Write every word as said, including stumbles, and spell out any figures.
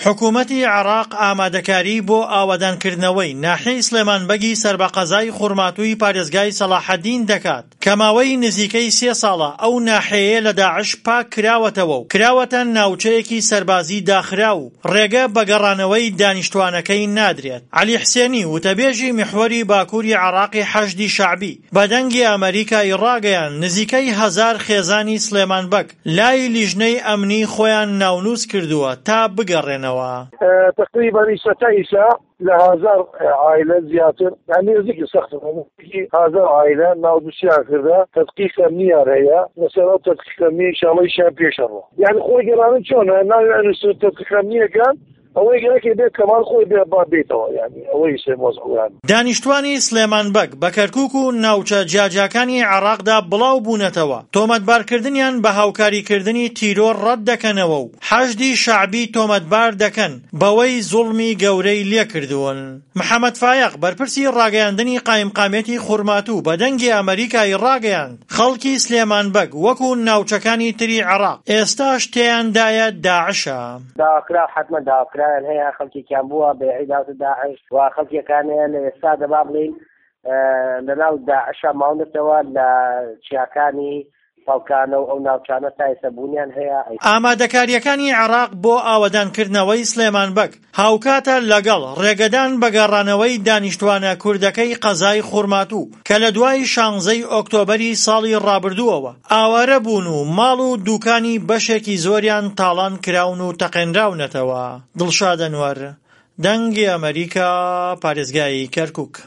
حکوومەتی عێراق ئامادەکاری بۆ ئاوەدانکردنەوەی ناحیەی سلێمانبەگی سەربەقەزای خوڕماتووی پارێزگای سەلاحەدین دەکات کە ماوەی نزیکەی سێ ساڵە ئەو ناحیەیە لە داعش پاک کراوەتەوە و کراوەتە ناوچەیەکی سەربازی داخرا و ڕێگە بە گەڕانەوەی دانیشتوانەکەی نادرێت. عەلی حسێنی وتەبێژی میحوەری باکووری عێراقی حەشدی شەعبی بەدەنگی ئەمریکای ڕاگەیان نزیکەی هەزار خێزانی سلێمانبەگ لای لیژنەی ئەمنی خۆیان ناونووس کردووە تا بگەڕێنەوە. تقريبا ستة لهزار عائلة زيادة يعني ذيك سخطة هزار عائلة ناودوسيا كذا تدقيق أمنية رأيها مثلا تدقيق أمنية إن شاء الله يشان بيشروا يعني خوي قرانين شون أنا تدقيق أمنية كان ئەوەی گەرەکێ بێت کەمان خۆی بێ با بێتەوە یعنی ئەوەی سێ مۆزعوان. دانیشتوانی سلێمانبەگ بە کەرکووک و ناوچە جیاجیاکانی عێراقدا بڵاو بوونەتەوە تۆمەتبارکردنیان بە هاوکاریکردنی تیرۆر ڕەت دەکەنەوە و حەشدی شەعبی تۆمەتبار دەکەن بەوەی زوڵمی گەورەی لێکردوون. محەممەد فایق بەرپرسی ڕاگەیاندنی قایمقامێتی خوڕماتوو بەدەنگی ئەمریکای ڕاگەیاند خەڵکی سلێمانبەگ وەکو ناوچەکانی تری عێراق ئێستاش تێیاندایە داعشە. داکرا حتمە داکرا هەیە خەڵکێکیان بووە بە عیدات داعش و خەڵکێکانەیە لە ئێستا دەبا بڵین لەناو داعشە ماونێتەوە لە چیاکانی فەڵکانە و ئەو ناوچانە تا ئێستا بوونیان هەیە. ئامادەکاریەکانی عێراق بۆ ئاوەدانکردنەوەی سلێمانبەگ هاوکاتە لەگەڵ ڕێگەدان بە گەڕانەوەی دانیشتوانە کوردەکەی قەزای خوڕماتوو کە لە دوای شانزەی ئۆکتۆبەری ساڵی ڕابردووەوە ئاوارە بوون و ماڵ و دوکانی بەشێکی زۆریان تاڵان کراون و تەقێنراونەتەوە. دڵشاد ئەنوەر، دەنگی ئەمریکا، پارێزگای کەرکووک.